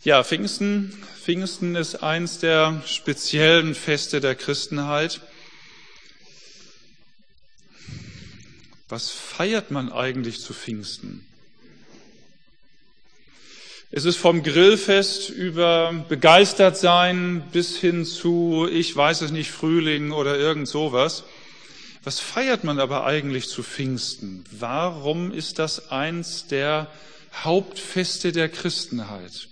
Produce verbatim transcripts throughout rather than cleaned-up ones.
Ja, Pfingsten, Pfingsten ist eins der speziellen Feste der Christenheit. Was feiert man eigentlich zu Pfingsten? Es ist vom Grillfest über Begeistertsein bis hin zu, ich weiß es nicht, Frühling oder irgend sowas. Was feiert man aber eigentlich zu Pfingsten? Warum ist das eins der Hauptfeste der Christenheit?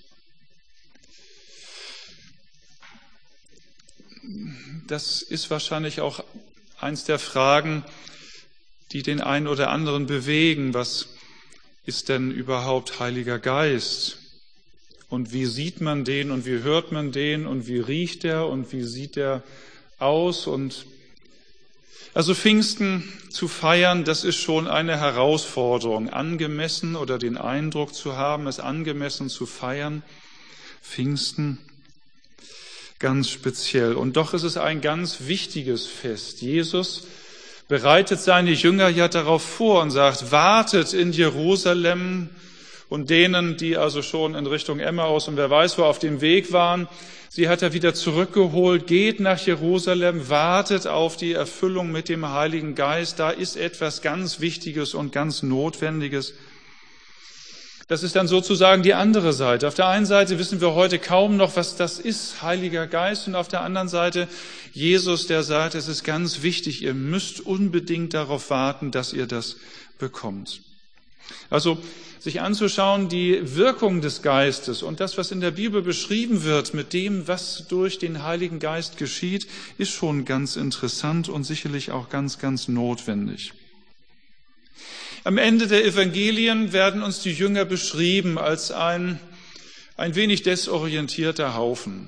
Das ist wahrscheinlich auch eins der Fragen, die den einen oder anderen bewegen. Was ist denn überhaupt Heiliger Geist? Und wie sieht man den und wie hört man den und wie riecht er und wie sieht er aus? Und also Pfingsten zu feiern, das ist schon eine Herausforderung, angemessen oder den Eindruck zu haben, es angemessen zu feiern. Pfingsten ganz speziell. Und doch ist es ein ganz wichtiges Fest. Jesus bereitet seine Jünger ja darauf vor und sagt, wartet in Jerusalem. Und denen, die also schon in Richtung Emmaus und wer weiß wo auf dem Weg waren, sie hat er wieder zurückgeholt, geht nach Jerusalem, wartet auf die Erfüllung mit dem Heiligen Geist. Da ist etwas ganz Wichtiges und ganz Notwendiges. Das ist dann sozusagen die andere Seite. Auf der einen Seite wissen wir heute kaum noch, was das ist, Heiliger Geist. Und auf der anderen Seite Jesus, der sagt, es ist ganz wichtig, ihr müsst unbedingt darauf warten, dass ihr das bekommt. Also sich anzuschauen, die Wirkung des Geistes und das, was in der Bibel beschrieben wird mit dem, was durch den Heiligen Geist geschieht, ist schon ganz interessant und sicherlich auch ganz, ganz notwendig. Am Ende der Evangelien werden uns die Jünger beschrieben als ein, ein wenig desorientierter Haufen.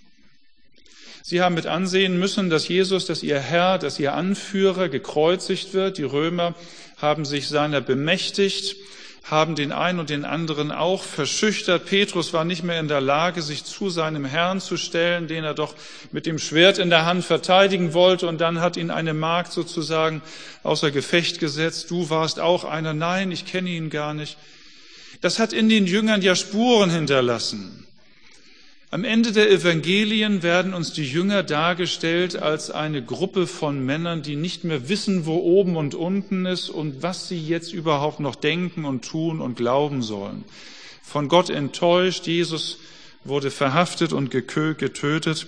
Sie haben mit ansehen müssen, dass Jesus, dass ihr Herr, dass ihr Anführer gekreuzigt wird. Die Römer haben sich seiner bemächtigt, haben den einen und den anderen auch verschüchtert. Petrus war nicht mehr in der Lage, sich zu seinem Herrn zu stellen, den er doch mit dem Schwert in der Hand verteidigen wollte. Und dann hat ihn eine Magd sozusagen außer Gefecht gesetzt. Du warst auch einer. Nein, ich kenne ihn gar nicht. Das hat in den Jüngern ja Spuren hinterlassen. Am Ende der Evangelien werden uns die Jünger dargestellt als eine Gruppe von Männern, die nicht mehr wissen, wo oben und unten ist und was sie jetzt überhaupt noch denken und tun und glauben sollen. Von Gott enttäuscht, Jesus wurde verhaftet und getötet.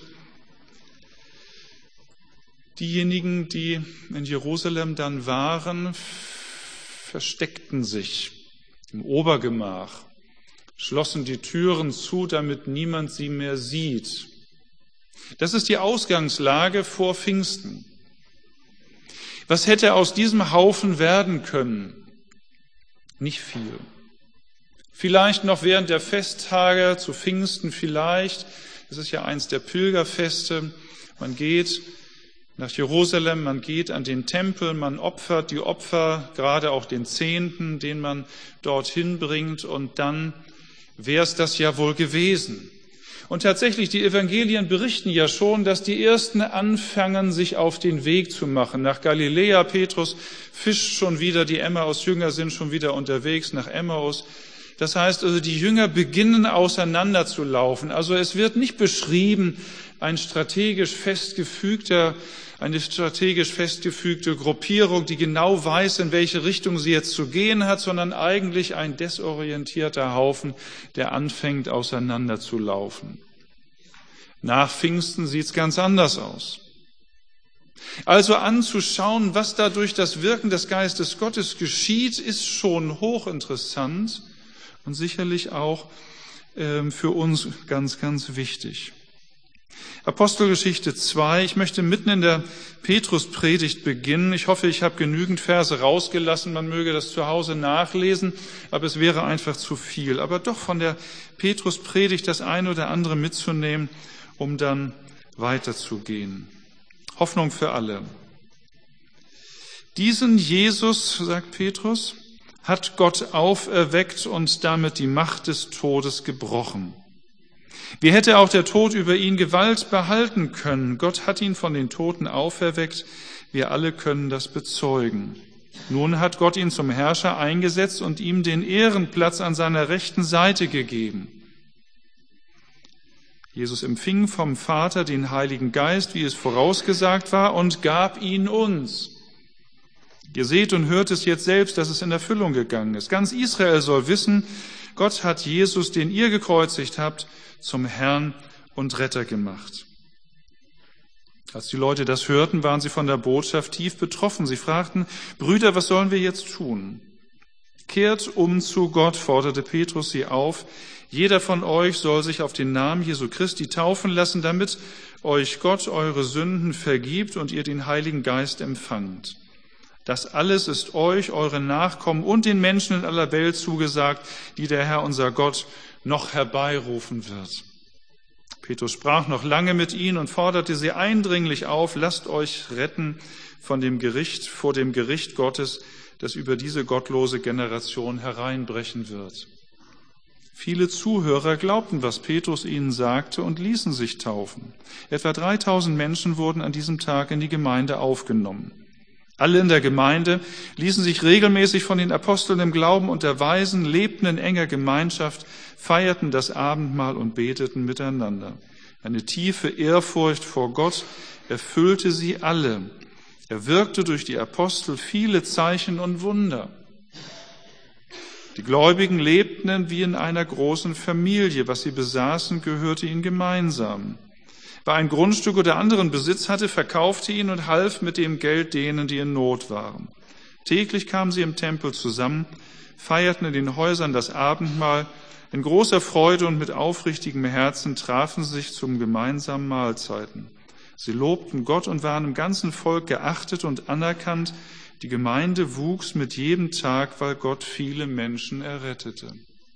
Diejenigen, die in Jerusalem dann waren, versteckten sich im Obergemach, schlossen die Türen zu, damit niemand sie mehr sieht. Das ist die Ausgangslage vor Pfingsten. Was hätte aus diesem Haufen werden können? Nicht viel. Vielleicht noch während der Festtage zu Pfingsten, vielleicht. Das ist ja eins der Pilgerfeste. Man geht nach Jerusalem, man geht an den Tempel, man opfert die Opfer, gerade auch den Zehnten, den man dorthin bringt, und dann wäre es das ja wohl gewesen. Und tatsächlich, die Evangelien berichten ja schon, dass die Ersten anfangen, sich auf den Weg zu machen. Nach Galiläa, Petrus fischt schon wieder, die Emmaus-Jünger sind schon wieder unterwegs nach Emmaus. Das heißt also, die Jünger beginnen auseinanderzulaufen. Also es wird nicht beschrieben, ein strategisch festgefügter, eine strategisch festgefügte Gruppierung, die genau weiß, in welche Richtung sie jetzt zu gehen hat, sondern eigentlich ein desorientierter Haufen, der anfängt auseinanderzulaufen. Nach Pfingsten sieht es ganz anders aus. Also anzuschauen, was da durch das Wirken des Geistes Gottes geschieht, ist schon hochinteressant und sicherlich auch äh, für uns ganz, ganz wichtig. Apostelgeschichte zwei, ich möchte mitten in der Petruspredigt beginnen. Ich hoffe, ich habe genügend Verse rausgelassen, man möge das zu Hause nachlesen, aber es wäre einfach zu viel. Aber doch von der Petruspredigt das eine oder andere mitzunehmen, um dann weiterzugehen. Hoffnung für alle. Diesen Jesus, sagt Petrus, hat Gott auferweckt und damit die Macht des Todes gebrochen. Wie hätte auch der Tod über ihn Gewalt behalten können? Gott hat ihn von den Toten auferweckt. Wir alle können das bezeugen. Nun hat Gott ihn zum Herrscher eingesetzt und ihm den Ehrenplatz an seiner rechten Seite gegeben. Jesus empfing vom Vater den Heiligen Geist, wie es vorausgesagt war, und gab ihn uns. Ihr seht und hört es jetzt selbst, dass es in Erfüllung gegangen ist. Ganz Israel soll wissen, Gott hat Jesus, den ihr gekreuzigt habt, zum Herrn und Retter gemacht. Als die Leute das hörten, waren sie von der Botschaft tief betroffen. Sie fragten: Brüder, was sollen wir jetzt tun? Kehrt um zu Gott, forderte Petrus sie auf. Jeder von euch soll sich auf den Namen Jesu Christi taufen lassen, damit euch Gott eure Sünden vergibt und ihr den Heiligen Geist empfangt. Das alles ist euch, euren Nachkommen und den Menschen in aller Welt zugesagt, die der Herr, unser Gott, noch herbeirufen wird. Petrus sprach noch lange mit ihnen und forderte sie eindringlich auf: Lasst euch retten von dem Gericht, vor dem Gericht Gottes, das über diese gottlose Generation hereinbrechen wird. Viele Zuhörer glaubten, was Petrus ihnen sagte, und ließen sich taufen. Etwa dreitausend Menschen wurden an diesem Tag in die Gemeinde aufgenommen. Alle in der Gemeinde ließen sich regelmäßig von den Aposteln im Glauben unterweisen, lebten in enger Gemeinschaft, feierten das Abendmahl und beteten miteinander. Eine tiefe Ehrfurcht vor Gott erfüllte sie alle. Er wirkte durch die Apostel viele Zeichen und Wunder. Die Gläubigen lebten wie in einer großen Familie. Was sie besaßen, gehörte ihnen gemeinsam. Wer ein Grundstück oder anderen Besitz hatte, verkaufte ihn und half mit dem Geld denen, die in Not waren. Täglich kamen sie im Tempel zusammen, feierten in den Häusern das Abendmahl. In großer Freude und mit aufrichtigem Herzen trafen sie sich zum gemeinsamen Mahlzeiten. Sie lobten Gott und waren im ganzen Volk geachtet und anerkannt. Die Gemeinde wuchs mit jedem Tag, weil Gott viele Menschen errettete.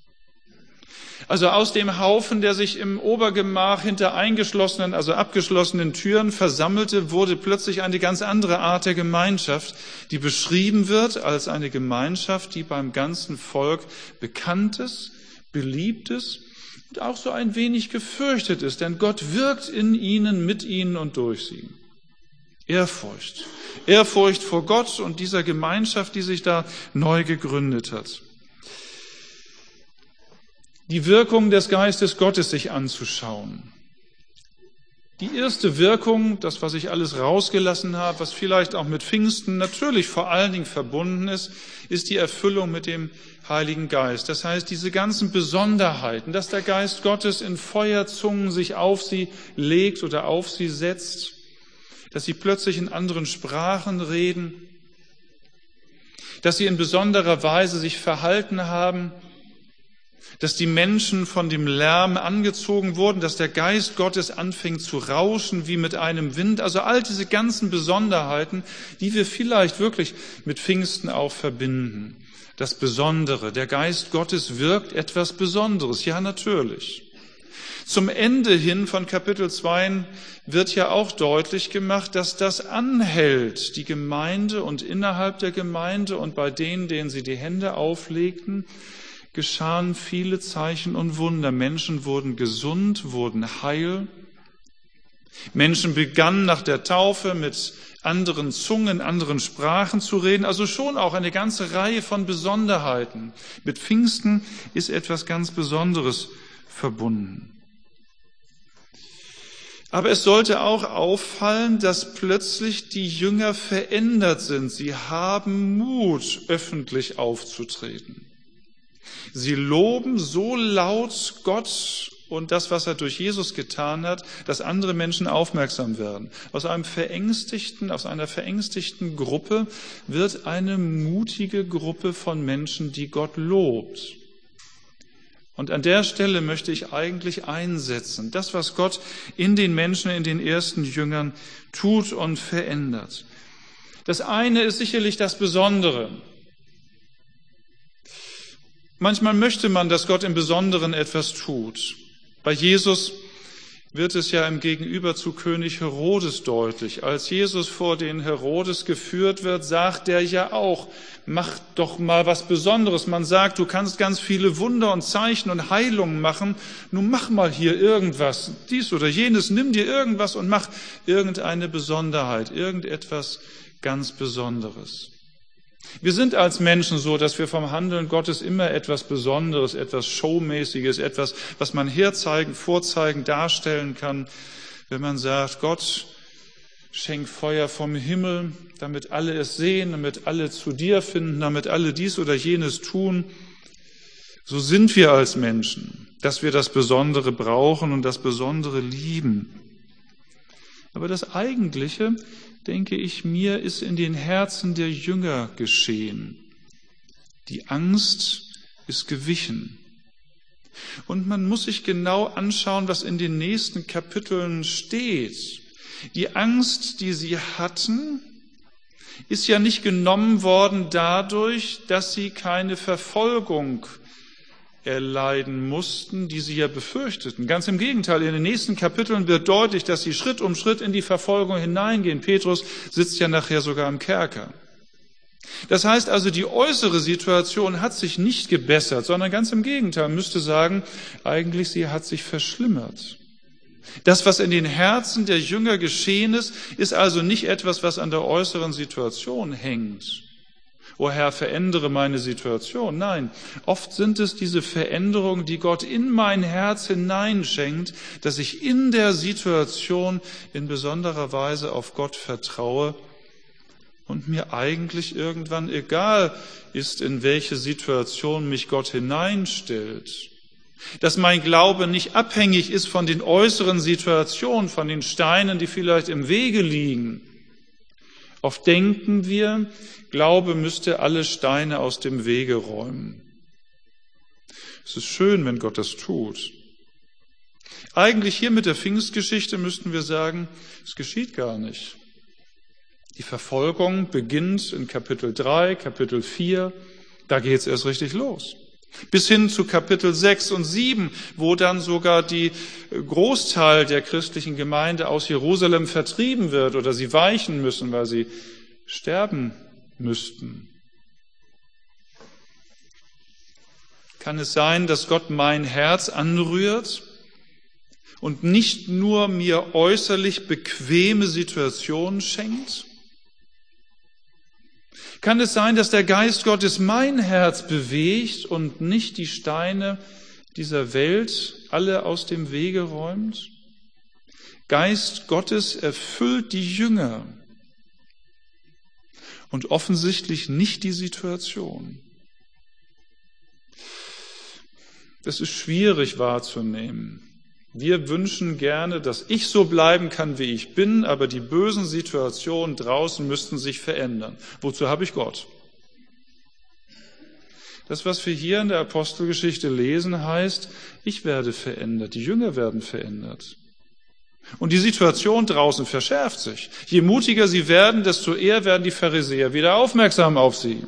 Also aus dem Haufen, der sich im Obergemach hinter eingeschlossenen, also abgeschlossenen Türen versammelte, wurde plötzlich eine ganz andere Art der Gemeinschaft, die beschrieben wird als eine Gemeinschaft, die beim ganzen Volk bekannt ist, beliebt ist und auch so ein wenig gefürchtet ist, denn Gott wirkt in ihnen, mit ihnen und durch sie. Ehrfurcht. Ehrfurcht vor Gott und dieser Gemeinschaft, die sich da neu gegründet hat. Die Wirkung des Geistes Gottes sich anzuschauen. Die erste Wirkung, das, was ich alles rausgelassen habe, was vielleicht auch mit Pfingsten natürlich vor allen Dingen verbunden ist, ist die Erfüllung mit dem Heiligen Geist. Das heißt, diese ganzen Besonderheiten, dass der Geist Gottes in Feuerzungen sich auf sie legt oder auf sie setzt, dass sie plötzlich in anderen Sprachen reden, dass sie in besonderer Weise sich verhalten haben, dass die Menschen von dem Lärm angezogen wurden, dass der Geist Gottes anfing zu rauschen wie mit einem Wind. Also all diese ganzen Besonderheiten, die wir vielleicht wirklich mit Pfingsten auch verbinden. Das Besondere, der Geist Gottes wirkt etwas Besonderes. Ja, natürlich. Zum Ende hin von Kapitel zwei wird ja auch deutlich gemacht, dass das anhält, die Gemeinde und innerhalb der Gemeinde und bei denen, denen sie die Hände auflegten, geschahen viele Zeichen und Wunder. Menschen wurden gesund, wurden heil. Menschen begannen nach der Taufe mit anderen Zungen, anderen Sprachen zu reden. Also schon auch eine ganze Reihe von Besonderheiten. Mit Pfingsten ist etwas ganz Besonderes verbunden. Aber es sollte auch auffallen, dass plötzlich die Jünger verändert sind. Sie haben Mut, öffentlich aufzutreten. Sie loben so laut Gott und das, was er durch Jesus getan hat, dass andere Menschen aufmerksam werden. Aus einem verängstigten, aus einer verängstigten Gruppe wird eine mutige Gruppe von Menschen, die Gott lobt. Und an der Stelle möchte ich eigentlich einsetzen. Das, was Gott in den Menschen, in den ersten Jüngern tut und verändert. Das eine ist sicherlich das Besondere. Manchmal möchte man, dass Gott im Besonderen etwas tut. Bei Jesus wird es ja im Gegenüber zu König Herodes deutlich. Als Jesus vor den Herodes geführt wird, sagt er ja auch, mach doch mal was Besonderes. Man sagt, du kannst ganz viele Wunder und Zeichen und Heilungen machen. Nun mach mal hier irgendwas, dies oder jenes, nimm dir irgendwas und mach irgendeine Besonderheit, irgendetwas ganz Besonderes. Wir sind als Menschen so, dass wir vom Handeln Gottes immer etwas Besonderes, etwas Showmäßiges, etwas, was man herzeigen, vorzeigen, darstellen kann. Wenn man sagt, Gott schenkt Feuer vom Himmel, damit alle es sehen, damit alle zu dir finden, damit alle dies oder jenes tun. So sind wir als Menschen, dass wir das Besondere brauchen und das Besondere lieben. Aber das Eigentliche, denke ich mir, ist in den Herzen der Jünger geschehen. Die Angst ist gewichen. Und man muss sich genau anschauen, was in den nächsten Kapiteln steht. Die Angst, die sie hatten, ist ja nicht genommen worden dadurch, dass sie keine Verfolgung erleiden mussten, die sie ja befürchteten. Ganz im Gegenteil, in den nächsten Kapiteln wird deutlich, dass sie Schritt um Schritt in die Verfolgung hineingehen. Petrus sitzt ja nachher sogar im Kerker. Das heißt also, die äußere Situation hat sich nicht gebessert, sondern ganz im Gegenteil, man müsste sagen, eigentlich sie hat sich verschlimmert. Das, was in den Herzen der Jünger geschehen ist, ist also nicht etwas, was an der äußeren Situation hängt. O Herr, verändere meine Situation. Nein, oft sind es diese Veränderungen, die Gott in mein Herz hineinschenkt, dass ich in der Situation in besonderer Weise auf Gott vertraue und mir eigentlich irgendwann egal ist, in welche Situation mich Gott hineinstellt. Dass mein Glaube nicht abhängig ist von den äußeren Situationen, von den Steinen, die vielleicht im Wege liegen. Oft denken wir, Glaube müsste alle Steine aus dem Wege räumen. Es ist schön, wenn Gott das tut. Eigentlich hier mit der Pfingstgeschichte müssten wir sagen, es geschieht gar nicht. Die Verfolgung beginnt in Kapitel drei, Kapitel vier, da geht es erst richtig los. Bis hin zu Kapitel sechs und sieben, wo dann sogar die Großteil der christlichen Gemeinde aus Jerusalem vertrieben wird oder sie weichen müssen, weil sie sterben müssten. Kann es sein, dass Gott mein Herz anrührt und nicht nur mir äußerlich bequeme Situationen schenkt? Kann es sein, dass der Geist Gottes mein Herz bewegt und nicht die Steine dieser Welt alle aus dem Wege räumt? Geist Gottes erfüllt die Jünger und offensichtlich nicht die Situation. Das ist schwierig wahrzunehmen. Wir wünschen gerne, dass ich so bleiben kann, wie ich bin, aber die bösen Situationen draußen müssten sich verändern. Wozu habe ich Gott? Das, was wir hier in der Apostelgeschichte lesen, heißt, ich werde verändert, die Jünger werden verändert. Und die Situation draußen verschärft sich. Je mutiger sie werden, desto eher werden die Pharisäer wieder aufmerksam auf sie.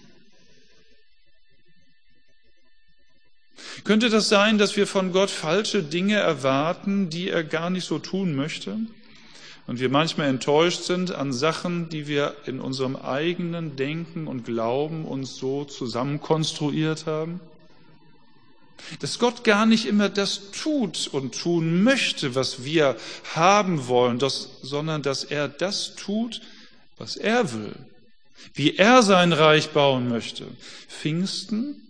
Könnte das sein, dass wir von Gott falsche Dinge erwarten, die er gar nicht so tun möchte? Und wir manchmal enttäuscht sind an Sachen, die wir in unserem eigenen Denken und Glauben uns so zusammenkonstruiert haben? Dass Gott gar nicht immer das tut und tun möchte, was wir haben wollen, das, sondern dass er das tut, was er will, wie er sein Reich bauen möchte. Pfingsten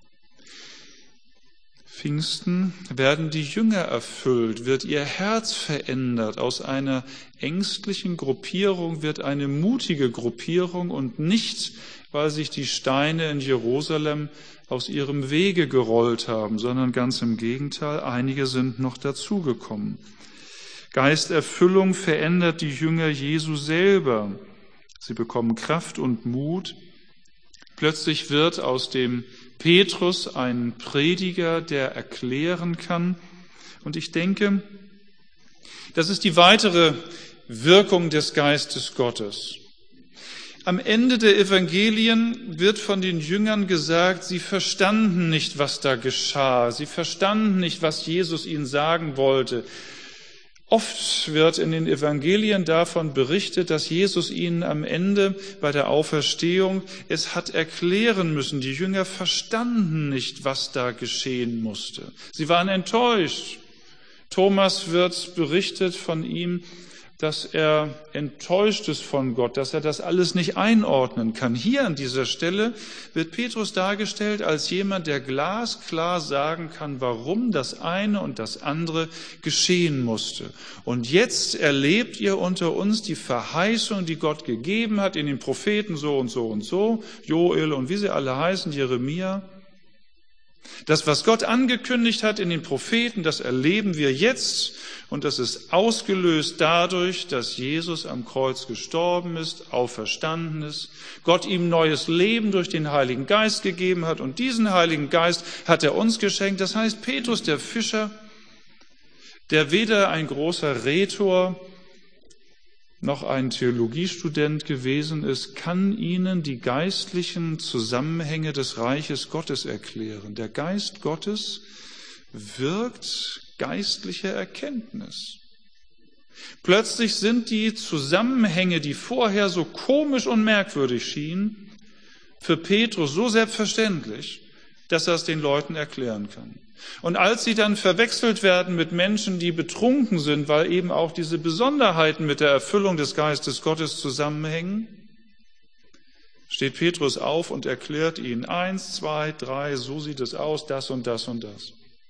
Pfingsten werden die Jünger erfüllt, wird ihr Herz verändert. Aus einer ängstlichen Gruppierung wird eine mutige Gruppierung und nicht, weil sich die Steine in Jerusalem aus ihrem Wege gerollt haben, sondern ganz im Gegenteil, einige sind noch dazugekommen. Geisterfüllung verändert die Jünger Jesu selber. Sie bekommen Kraft und Mut. Plötzlich wird aus dem Petrus ein Prediger, der erklären kann. Und ich denke, das ist die weitere Wirkung des Geistes Gottes. Am Ende der Evangelien wird von den Jüngern gesagt, sie verstanden nicht, was da geschah. Sie verstanden nicht, was Jesus ihnen sagen wollte. Oft wird in den Evangelien davon berichtet, dass Jesus ihnen am Ende bei der Auferstehung es hat erklären müssen. Die Jünger verstanden nicht, was da geschehen musste. Sie waren enttäuscht. Thomas wird berichtet von ihm dass er enttäuscht ist von Gott, dass er das alles nicht einordnen kann. Hier an dieser Stelle wird Petrus dargestellt als jemand, der glasklar sagen kann, warum das eine und das andere geschehen musste. Und jetzt erlebt ihr unter uns die Verheißung, die Gott gegeben hat in den Propheten so und so und so, Joel und wie sie alle heißen, Jeremia. Das, was Gott angekündigt hat in den Propheten, das erleben wir jetzt. Und das ist ausgelöst dadurch, dass Jesus am Kreuz gestorben ist, auferstanden ist, Gott ihm neues Leben durch den Heiligen Geist gegeben hat. Und diesen Heiligen Geist hat er uns geschenkt. Das heißt, Petrus, der Fischer, der weder ein großer Rhetor noch ein Theologiestudent gewesen ist, kann ihnen die geistlichen Zusammenhänge des Reiches Gottes erklären. Der Geist Gottes wirkt geistliche Erkenntnis. Plötzlich sind die Zusammenhänge, die vorher so komisch und merkwürdig schienen, für Petrus so selbstverständlich, dass er es den Leuten erklären kann. Und als sie dann verwechselt werden mit Menschen, die betrunken sind, weil eben auch diese Besonderheiten mit der Erfüllung des Geistes Gottes zusammenhängen, steht Petrus auf und erklärt ihnen eins, zwei, drei, so sieht es aus, das und das und das.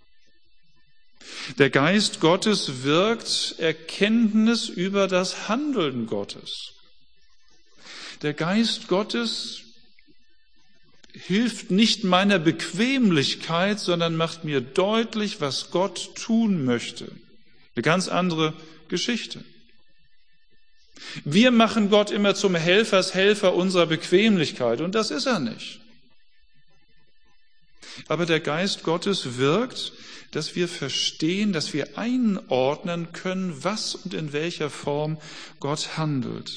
Der Geist Gottes wirkt Erkenntnis über das Handeln Gottes. Der Geist Gottes hilft nicht meiner Bequemlichkeit, sondern macht mir deutlich, was Gott tun möchte. Eine ganz andere Geschichte. Wir machen Gott immer zum Helfershelfer unserer Bequemlichkeit, und das ist er nicht. Aber der Geist Gottes wirkt, dass wir verstehen, dass wir einordnen können, was und in welcher Form Gott handelt.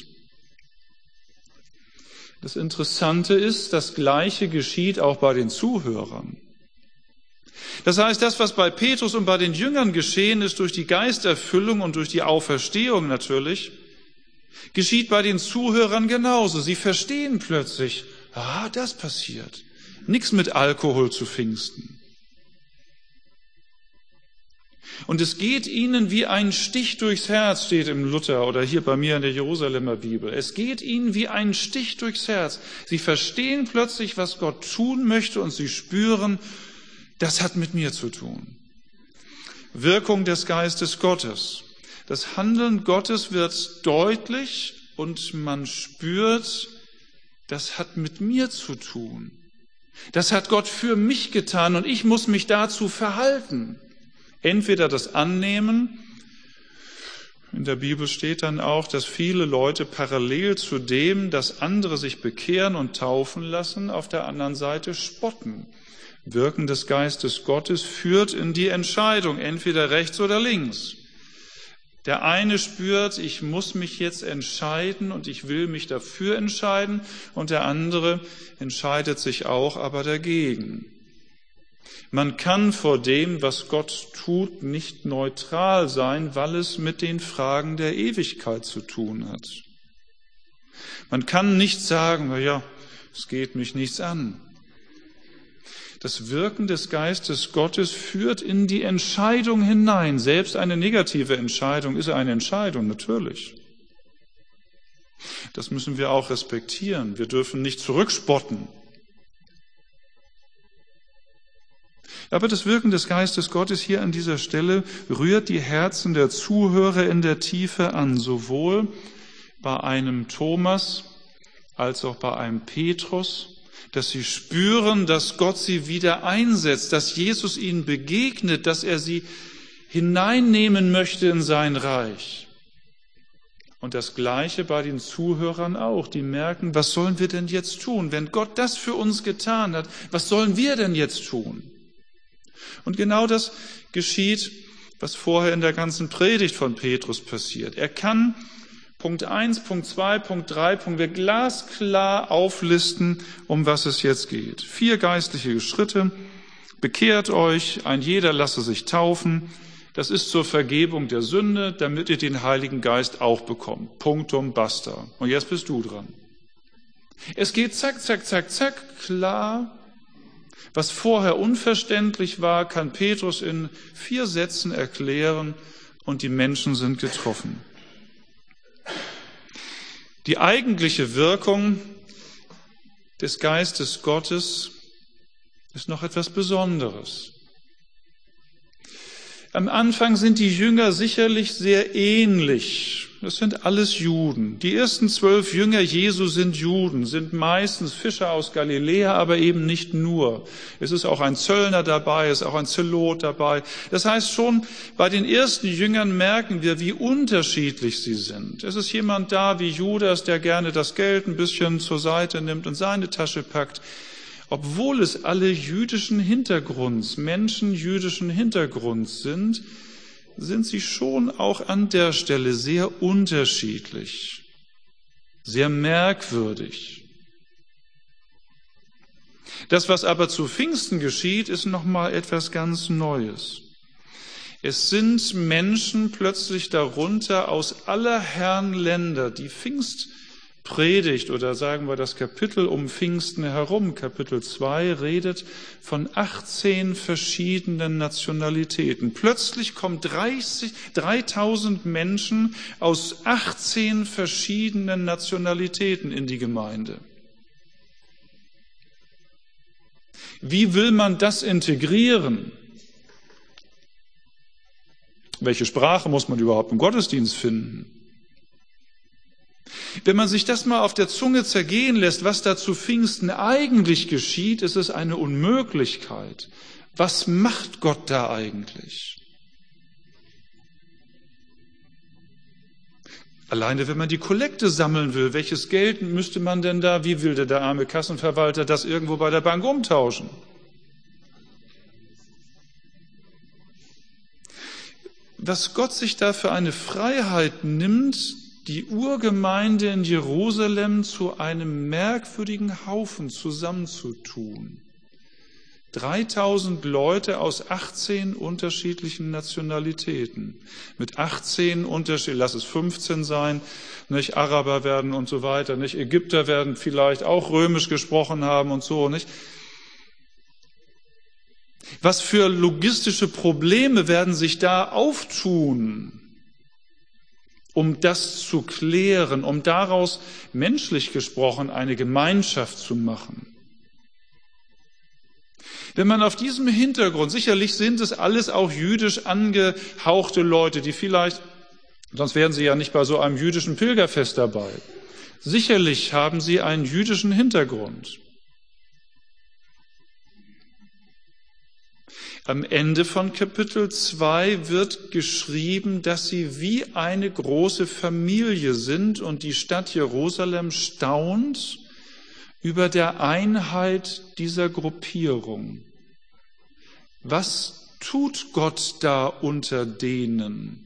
Das Interessante ist, das Gleiche geschieht auch bei den Zuhörern. Das heißt, das, was bei Petrus und bei den Jüngern geschehen ist, durch die Geisterfüllung und durch die Auferstehung natürlich, geschieht bei den Zuhörern genauso. Sie verstehen plötzlich, ah, das passiert. Nichts mit Alkohol zu Pfingsten. Und es geht ihnen wie ein Stich durchs Herz, steht im Luther oder hier bei mir in der Jerusalemer Bibel. Es geht ihnen wie ein Stich durchs Herz. Sie verstehen plötzlich, was Gott tun möchte, und sie spüren, das hat mit mir zu tun. Wirkung des Geistes Gottes. Das Handeln Gottes wird deutlich und man spürt, das hat mit mir zu tun. Das hat Gott für mich getan und ich muss mich dazu verhalten. Entweder das annehmen, in der Bibel steht dann auch, dass viele Leute parallel zu dem, dass andere sich bekehren und taufen lassen, auf der anderen Seite spotten. Wirken des Geistes Gottes führt in die Entscheidung, entweder rechts oder links. Der eine spürt, ich muss mich jetzt entscheiden und ich will mich dafür entscheiden, und der andere entscheidet sich auch aber dagegen. Man kann vor dem, was Gott tut, nicht neutral sein, weil es mit den Fragen der Ewigkeit zu tun hat. Man kann nicht sagen, na ja, es geht mich nichts an. Das Wirken des Geistes Gottes führt in die Entscheidung hinein. Selbst eine negative Entscheidung ist eine Entscheidung, natürlich. Das müssen wir auch respektieren. Wir dürfen nicht zurückspotten. Aber das Wirken des Geistes Gottes hier an dieser Stelle rührt die Herzen der Zuhörer in der Tiefe an, sowohl bei einem Thomas als auch bei einem Petrus, dass sie spüren, dass Gott sie wieder einsetzt, dass Jesus ihnen begegnet, dass er sie hineinnehmen möchte in sein Reich. Und das Gleiche bei den Zuhörern auch, die merken, was sollen wir denn jetzt tun? Wenn Gott das für uns getan hat, was sollen wir denn jetzt tun? Und genau das geschieht, was vorher in der ganzen Predigt von Petrus passiert. Er kann Punkt eins, Punkt zwei, Punkt drei, Punkt wir glasklar auflisten, um was es jetzt geht. Vier geistliche Schritte. Bekehrt euch, ein jeder lasse sich taufen. Das ist zur Vergebung der Sünde, damit ihr den Heiligen Geist auch bekommt. Punktum, basta. Und jetzt bist du dran. Es geht zack, zack, zack, zack, klar. Was vorher unverständlich war, kann Petrus in vier Sätzen erklären und die Menschen sind getroffen. Die eigentliche Wirkung des Geistes Gottes ist noch etwas Besonderes. Am Anfang sind die Jünger sicherlich sehr ähnlich. Das sind alles Juden. Die ersten zwölf Jünger Jesu sind Juden, sind meistens Fischer aus Galiläa, aber eben nicht nur. Es ist auch ein Zöllner dabei, es ist auch ein Zelot dabei. Das heißt, schon bei den ersten Jüngern merken wir, wie unterschiedlich sie sind. Es ist jemand da wie Judas, der gerne das Geld ein bisschen zur Seite nimmt und seine Tasche packt. Obwohl es alle jüdischen Hintergrunds, Menschen jüdischen Hintergrunds sind, sind sie schon auch an der Stelle sehr unterschiedlich, sehr merkwürdig. Das, was aber zu Pfingsten geschieht, ist nochmal etwas ganz Neues. Es sind Menschen plötzlich darunter aus aller Herren Länder, die Pfingst Predigt oder sagen wir das Kapitel um Pfingsten herum, Kapitel zwei, redet von achtzehn verschiedenen Nationalitäten. Plötzlich kommen dreißig, dreitausend Menschen aus achtzehn verschiedenen Nationalitäten in die Gemeinde. Wie will man das integrieren? Welche Sprache muss man überhaupt im Gottesdienst finden? Wenn man sich das mal auf der Zunge zergehen lässt, was da zu Pfingsten eigentlich geschieht, ist es eine Unmöglichkeit. Was macht Gott da eigentlich? Alleine, wenn man die Kollekte sammeln will, welches Geld müsste man denn da, wie will der arme Kassenverwalter das irgendwo bei der Bank umtauschen? Was Gott sich da für eine Freiheit nimmt, die Urgemeinde in Jerusalem zu einem merkwürdigen Haufen zusammenzutun. dreitausend Leute aus achtzehn unterschiedlichen Nationalitäten. Mit achtzehn unterschiedlichen, lass es fünfzehn sein, nicht Araber werden und so weiter, nicht Ägypter werden vielleicht auch römisch gesprochen haben und so, nicht? Was für logistische Probleme werden sich da auftun, um das zu klären, um daraus, menschlich gesprochen, eine Gemeinschaft zu machen. Wenn man auf diesem Hintergrund, sicherlich sind es alles auch jüdisch angehauchte Leute, die vielleicht, sonst wären sie ja nicht bei so einem jüdischen Pilgerfest dabei, sicherlich haben sie einen jüdischen Hintergrund. Am Ende von Kapitel zwei wird geschrieben, dass sie wie eine große Familie sind und die Stadt Jerusalem staunt über der Einheit dieser Gruppierung. Was tut Gott da unter denen?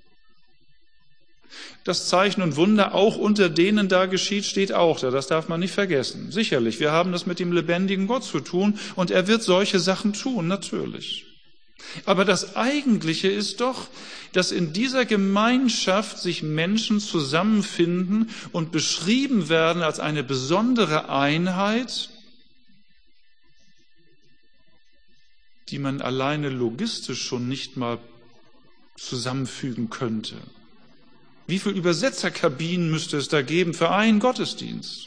Das Zeichen und Wunder auch unter denen da geschieht, steht auch da. Das darf man nicht vergessen. Sicherlich, wir haben das mit dem lebendigen Gott zu tun und er wird solche Sachen tun, natürlich. Aber das Eigentliche ist doch, dass in dieser Gemeinschaft sich Menschen zusammenfinden und beschrieben werden als eine besondere Einheit, die man alleine logistisch schon nicht mal zusammenfügen könnte. Wie viele Übersetzerkabinen müsste es da geben für einen Gottesdienst?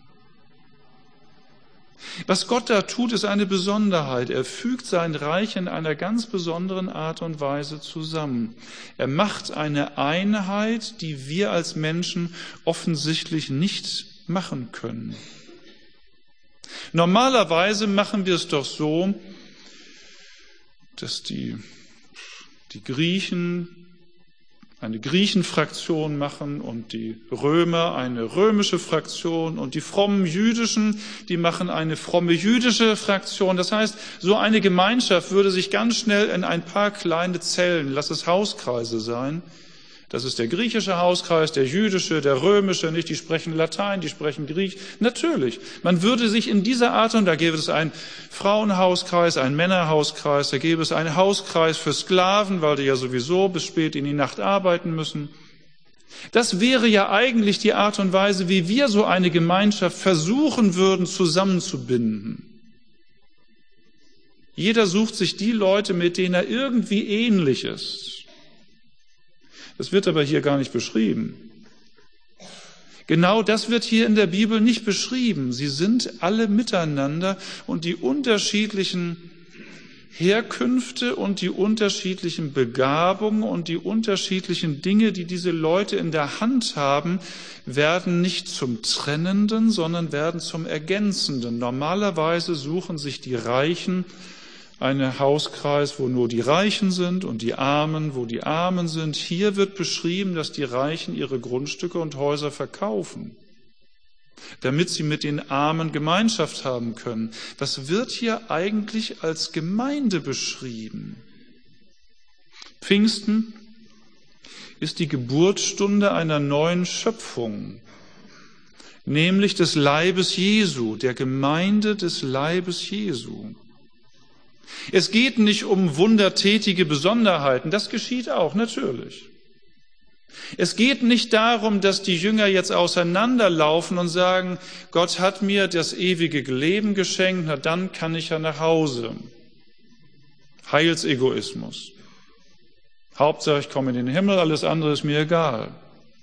Was Gott da tut, ist eine Besonderheit. Er fügt sein Reich in einer ganz besonderen Art und Weise zusammen. Er macht eine Einheit, die wir als Menschen offensichtlich nicht machen können. Normalerweise machen wir es doch so, dass die, die Griechen eine Griechenfraktion machen und die Römer eine römische Fraktion und die frommen Jüdischen, die machen eine fromme jüdische Fraktion. Das heißt, so eine Gemeinschaft würde sich ganz schnell in ein paar kleine Zellen, lass es Hauskreise sein. Das ist der griechische Hauskreis, der jüdische, der römische, nicht? Die sprechen Latein, die sprechen Griechisch. Natürlich, man würde sich in dieser Art, und da gäbe es einen Frauenhauskreis, einen Männerhauskreis, da gäbe es einen Hauskreis für Sklaven, weil die ja sowieso bis spät in die Nacht arbeiten müssen. Das wäre ja eigentlich die Art und Weise, wie wir so eine Gemeinschaft versuchen würden, zusammenzubinden. Jeder sucht sich die Leute, mit denen er irgendwie ähnlich ist. Das wird aber hier gar nicht beschrieben. Genau das wird hier in der Bibel nicht beschrieben. Sie sind alle miteinander und die unterschiedlichen Herkünfte und die unterschiedlichen Begabungen und die unterschiedlichen Dinge, die diese Leute in der Hand haben, werden nicht zum Trennenden, sondern werden zum Ergänzenden. Normalerweise suchen sich die Reichen einen Hauskreis, wo nur die Reichen sind und die Armen, wo die Armen sind. Hier wird beschrieben, dass die Reichen ihre Grundstücke und Häuser verkaufen, damit sie mit den Armen Gemeinschaft haben können. Das wird hier eigentlich als Gemeinde beschrieben. Pfingsten ist die Geburtsstunde einer neuen Schöpfung, nämlich des Leibes Jesu, der Gemeinde des Leibes Jesu. Es geht nicht um wundertätige Besonderheiten, das geschieht auch, natürlich. Es geht nicht darum, dass die Jünger jetzt auseinanderlaufen und sagen, Gott hat mir das ewige Leben geschenkt, na dann kann ich ja nach Hause. Heilsegoismus. Hauptsache, ich komme in den Himmel, alles andere ist mir egal.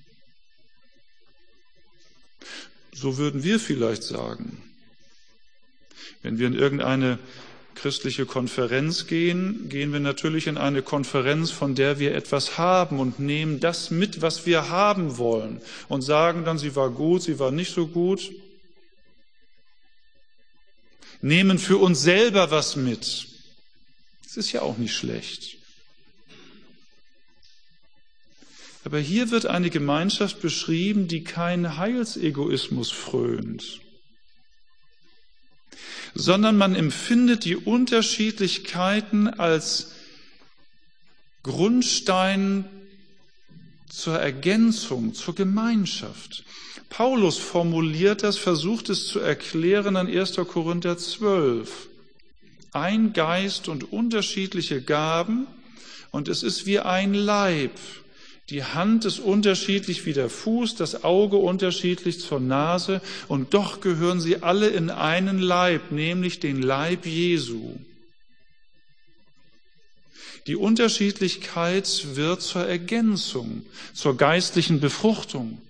So würden wir vielleicht sagen. Wenn wir in irgendeine christliche Konferenz gehen, gehen wir natürlich in eine Konferenz, von der wir etwas haben und nehmen das mit, was wir haben wollen und sagen dann, sie war gut, sie war nicht so gut. Nehmen für uns selber was mit. Das ist ja auch nicht schlecht. Aber hier wird eine Gemeinschaft beschrieben, die keinen Heilsegoismus frönt, sondern man empfindet die Unterschiedlichkeiten als Grundstein zur Ergänzung, zur Gemeinschaft. Paulus formuliert das, versucht es zu erklären an erster Korinther zwölf. Ein Geist und unterschiedliche Gaben, und es ist wie ein Leib. Die Hand ist unterschiedlich wie der Fuß, das Auge unterschiedlich zur Nase, und doch gehören sie alle in einen Leib, nämlich den Leib Jesu. Die Unterschiedlichkeit wird zur Ergänzung, zur geistlichen Befruchtung,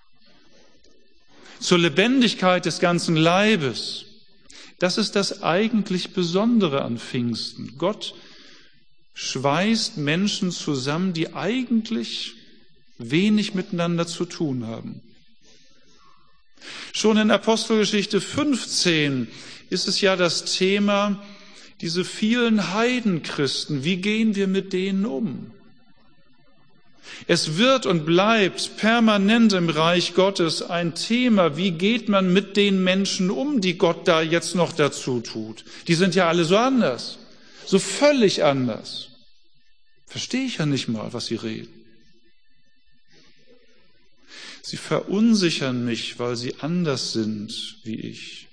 zur Lebendigkeit des ganzen Leibes. Das ist das eigentlich Besondere an Pfingsten. Gott schweißt Menschen zusammen, die eigentlich wenig miteinander zu tun haben. Schon in Apostelgeschichte fünfzehn ist es ja das Thema, diese vielen Heidenchristen, wie gehen wir mit denen um? Es wird und bleibt permanent im Reich Gottes ein Thema, wie geht man mit den Menschen um, die Gott da jetzt noch dazu tut. Die sind ja alle so anders, so völlig anders. Verstehe ich ja nicht mal, was sie reden. Sie verunsichern mich, weil sie anders sind wie ich.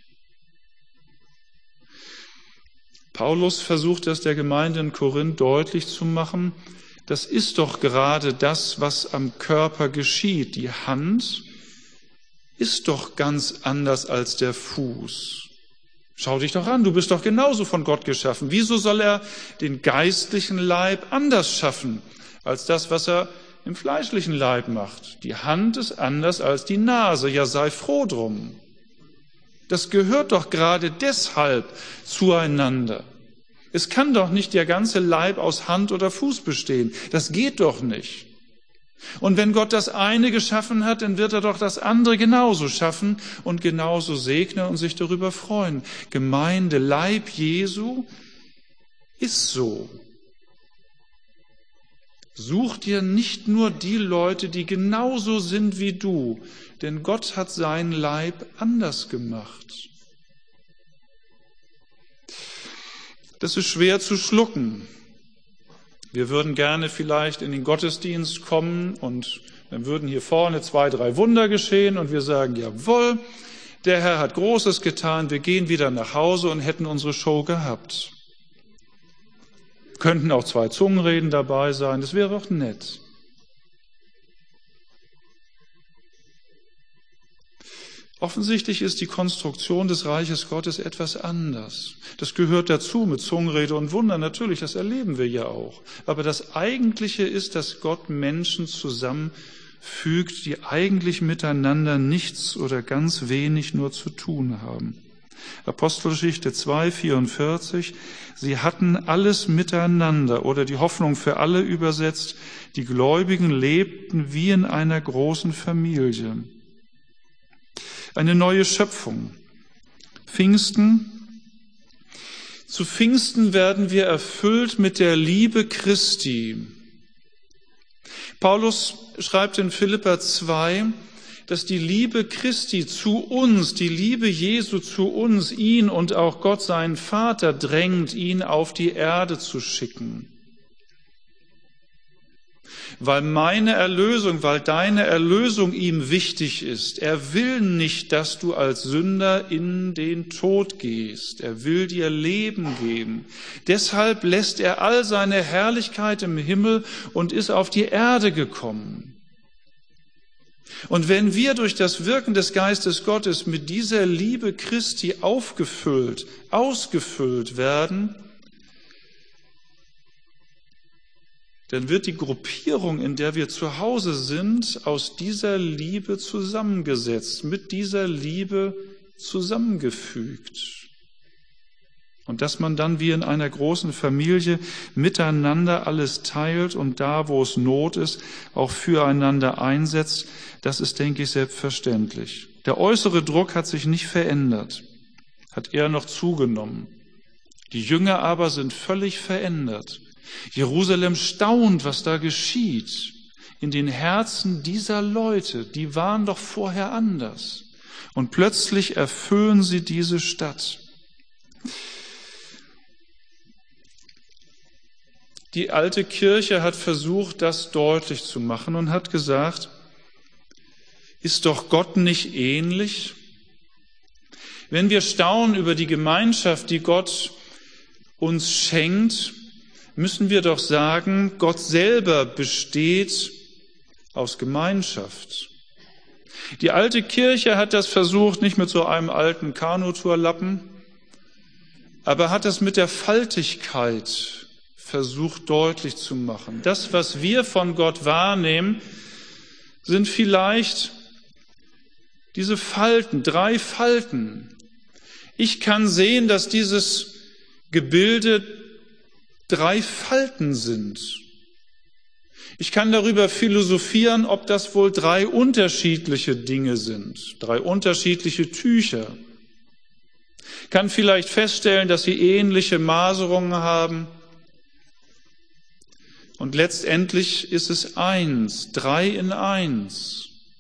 Paulus versucht es der Gemeinde in Korinth deutlich zu machen, das ist doch gerade das, was am Körper geschieht. Die Hand ist doch ganz anders als der Fuß. Schau dich doch an, du bist doch genauso von Gott geschaffen. Wieso soll er den geistlichen Leib anders schaffen, als das, was er im fleischlichen Leib macht? Die Hand ist anders als die Nase, ja sei froh drum. Das gehört doch gerade deshalb zueinander. Es kann doch nicht der ganze Leib aus Hand oder Fuß bestehen. Das geht doch nicht. Und wenn Gott das eine geschaffen hat, dann wird er doch das andere genauso schaffen und genauso segnen und sich darüber freuen. Gemeinde, Leib Jesu ist so. Such dir nicht nur die Leute, die genauso sind wie du, denn Gott hat seinen Leib anders gemacht. Das ist schwer zu schlucken. Wir würden gerne vielleicht in den Gottesdienst kommen und dann würden hier vorne zwei, drei Wunder geschehen und wir sagen, jawohl, der Herr hat Großes getan, wir gehen wieder nach Hause und hätten unsere Show gehabt. Könnten auch zwei Zungenreden dabei sein, das wäre auch nett. Offensichtlich ist die Konstruktion des Reiches Gottes etwas anders. Das gehört dazu mit Zungenrede und Wunder, natürlich, das erleben wir ja auch. Aber das Eigentliche ist, dass Gott Menschen zusammen fügt, die eigentlich miteinander nichts oder ganz wenig nur zu tun haben. Apostelgeschichte zwei, vierundvierzig, sie hatten alles miteinander, oder die Hoffnung für alle übersetzt, die Gläubigen lebten wie in einer großen Familie. Eine neue Schöpfung. Pfingsten. Zu Pfingsten werden wir erfüllt mit der Liebe Christi. Paulus schreibt in Philipper zwei, dass die Liebe Christi zu uns, die Liebe Jesu zu uns, ihn und auch Gott, seinen Vater, drängt, ihn auf die Erde zu schicken. Weil meine Erlösung, weil deine Erlösung ihm wichtig ist. Er will nicht, dass du als Sünder in den Tod gehst. Er will dir Leben geben. Deshalb lässt er all seine Herrlichkeit im Himmel und ist auf die Erde gekommen. Und wenn wir durch das Wirken des Geistes Gottes mit dieser Liebe Christi aufgefüllt, ausgefüllt werden, dann wird die Gruppierung, in der wir zu Hause sind, aus dieser Liebe zusammengesetzt, mit dieser Liebe zusammengefügt. Und dass man dann wie in einer großen Familie miteinander alles teilt und da, wo es Not ist, auch füreinander einsetzt, das ist, denke ich, selbstverständlich. Der äußere Druck hat sich nicht verändert, hat eher noch zugenommen. Die Jünger aber sind völlig verändert. Jerusalem staunt, was da geschieht. In den Herzen dieser Leute, die waren doch vorher anders. Und plötzlich erfüllen sie diese Stadt. Die alte Kirche hat versucht, das deutlich zu machen und hat gesagt, ist doch Gott nicht ähnlich? Wenn wir staunen über die Gemeinschaft, die Gott uns schenkt, müssen wir doch sagen, Gott selber besteht aus Gemeinschaft. Die alte Kirche hat das versucht, nicht mit so einem alten Kanutourlappen, aber hat es mit der Faltigkeit versucht deutlich zu machen. Das, was wir von Gott wahrnehmen, sind vielleicht diese Falten, drei Falten. Ich kann sehen, dass dieses Gebilde drei Falten sind. Ich kann darüber philosophieren, ob das wohl drei unterschiedliche Dinge sind, drei unterschiedliche Tücher. Ich kann vielleicht feststellen, dass sie ähnliche Maserungen haben. Und letztendlich ist es eins, drei in eins.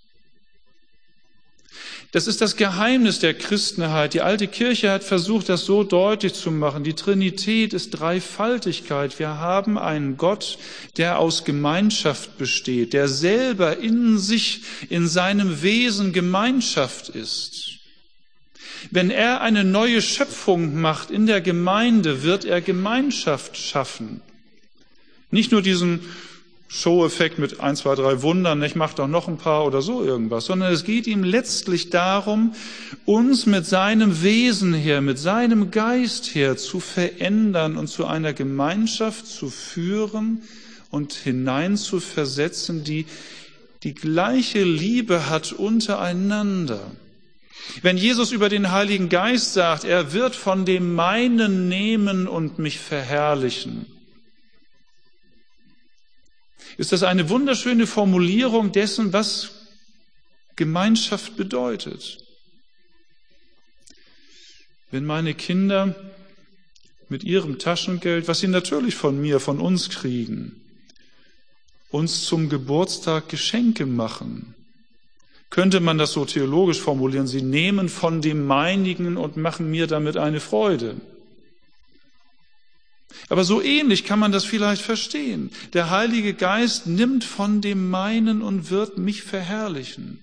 Das ist das Geheimnis der Christenheit. Die alte Kirche hat versucht, das so deutlich zu machen. Die Trinität ist Dreifaltigkeit. Wir haben einen Gott, der aus Gemeinschaft besteht, der selber in sich, in seinem Wesen Gemeinschaft ist. Wenn er eine neue Schöpfung macht in der Gemeinde, wird er Gemeinschaft schaffen. Nicht nur diesen Show-Effekt mit ein, zwei, drei Wundern, ich mache doch noch ein paar oder so irgendwas, sondern es geht ihm letztlich darum, uns mit seinem Wesen her, mit seinem Geist her zu verändern und zu einer Gemeinschaft zu führen und hinein zu versetzen, die die gleiche Liebe hat untereinander. Wenn Jesus über den Heiligen Geist sagt, er wird von dem Meinen nehmen und mich verherrlichen, ist das eine wunderschöne Formulierung dessen, was Gemeinschaft bedeutet. Wenn meine Kinder mit ihrem Taschengeld, was sie natürlich von mir, von uns kriegen, uns zum Geburtstag Geschenke machen, könnte man das so theologisch formulieren, sie nehmen von dem Meinigen und machen mir damit eine Freude. Aber so ähnlich kann man das vielleicht verstehen. Der Heilige Geist nimmt von dem Meinen und wird mich verherrlichen.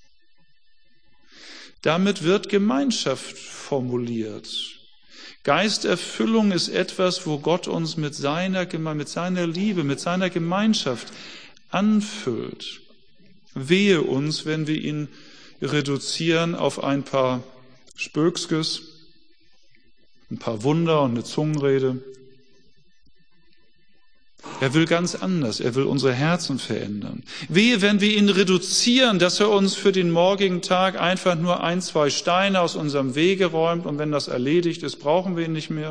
Damit wird Gemeinschaft formuliert. Geisterfüllung ist etwas, wo Gott uns mit seiner, mit seiner Liebe, mit seiner Gemeinschaft anfüllt. Wehe uns, wenn wir ihn reduzieren auf ein paar Spökskes, ein paar Wunder und eine Zungenrede. Er will ganz anders. Er will unsere Herzen verändern. Wehe, wenn wir ihn reduzieren, dass er uns für den morgigen Tag einfach nur ein, zwei Steine aus unserem Wege räumt und wenn das erledigt ist, brauchen wir ihn nicht mehr.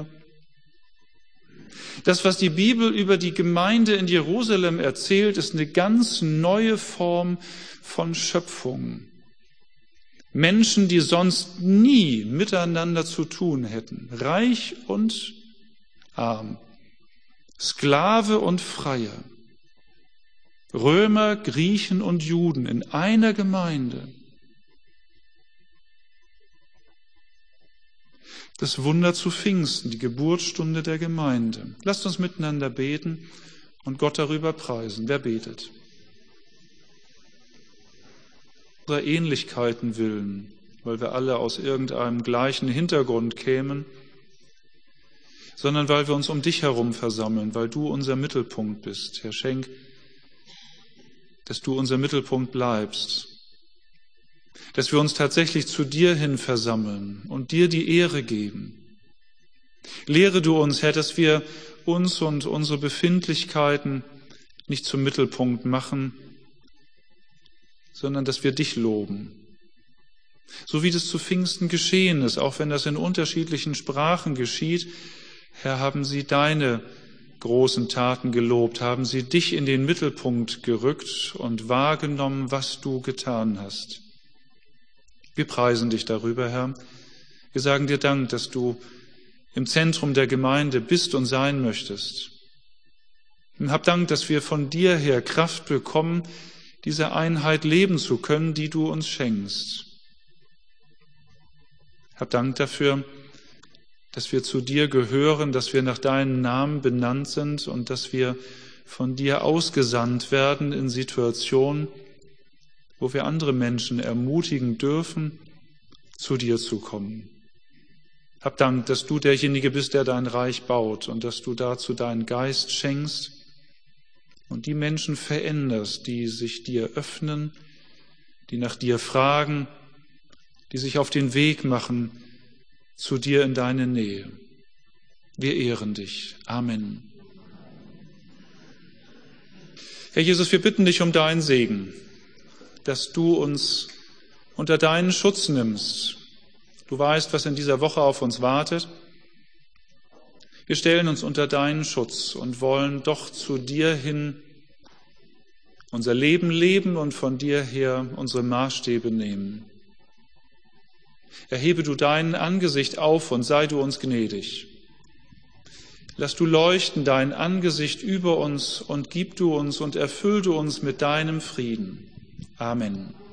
Das, was die Bibel über die Gemeinde in Jerusalem erzählt, ist eine ganz neue Form von Schöpfung. Menschen, die sonst nie miteinander zu tun hätten, reich und arm, Sklave und Freier, Römer, Griechen und Juden in einer Gemeinde. Das Wunder zu Pfingsten, die Geburtsstunde der Gemeinde. Lasst uns miteinander beten und Gott darüber preisen. Wer betet? Unserer Ähnlichkeiten willen, weil wir alle aus irgendeinem gleichen Hintergrund kämen, sondern weil wir uns um dich herum versammeln, weil du unser Mittelpunkt bist. Herr, schenk, dass du unser Mittelpunkt bleibst, dass wir uns tatsächlich zu dir hin versammeln und dir die Ehre geben. Lehre du uns, Herr, dass wir uns und unsere Befindlichkeiten nicht zum Mittelpunkt machen, sondern dass wir dich loben. So wie das zu Pfingsten geschehen ist, auch wenn das in unterschiedlichen Sprachen geschieht, Herr, haben sie deine großen Taten gelobt, haben sie dich in den Mittelpunkt gerückt und wahrgenommen, was du getan hast. Wir preisen dich darüber, Herr. Wir sagen dir Dank, dass du im Zentrum der Gemeinde bist und sein möchtest. Und hab Dank, dass wir von dir her Kraft bekommen, diese Einheit leben zu können, die du uns schenkst. Hab Dank dafür, dass wir zu dir gehören, dass wir nach deinem Namen benannt sind und dass wir von dir ausgesandt werden in Situationen, wo wir andere Menschen ermutigen dürfen, zu dir zu kommen. Hab Dank, dass du derjenige bist, der dein Reich baut und dass du dazu deinen Geist schenkst und die Menschen veränderst, die sich dir öffnen, die nach dir fragen, die sich auf den Weg machen zu dir in deine Nähe. Wir ehren dich. Amen. Herr Jesus, wir bitten dich um deinen Segen, dass du uns unter deinen Schutz nimmst. Du weißt, was in dieser Woche auf uns wartet. Wir stellen uns unter deinen Schutz und wollen doch zu dir hin unser Leben leben und von dir her unsere Maßstäbe nehmen. Erhebe du dein Angesicht auf und sei du uns gnädig. Lass du leuchten dein Angesicht über uns und gib du uns und erfüll du uns mit deinem Frieden. Amen.